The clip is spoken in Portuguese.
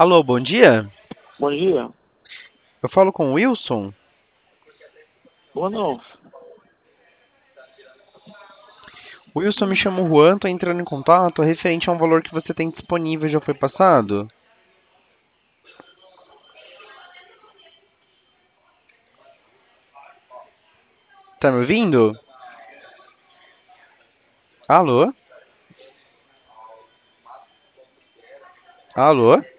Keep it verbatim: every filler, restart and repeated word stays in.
Alô, bom dia. Bom dia. Eu falo com o Wilson. Boa não. O Wilson, me chama Juan, tô entrando em contato referente a um valor que você tem disponível, já foi passado? Tá me ouvindo? Alô? Alô?